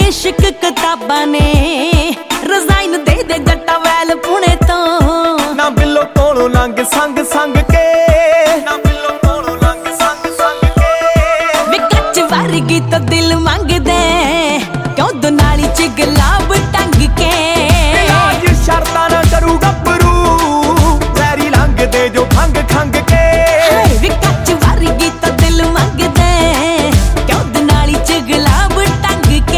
इश्क किताबां ने रजाइन दे दे गट्टा वैल पुणे तो ना बिलो कोलों लंघ संग संग के ना बिलो कोलों लंघ संग संग के वे कच्च वर्गी तो दिल मंगदे क्यों दुनाली च गला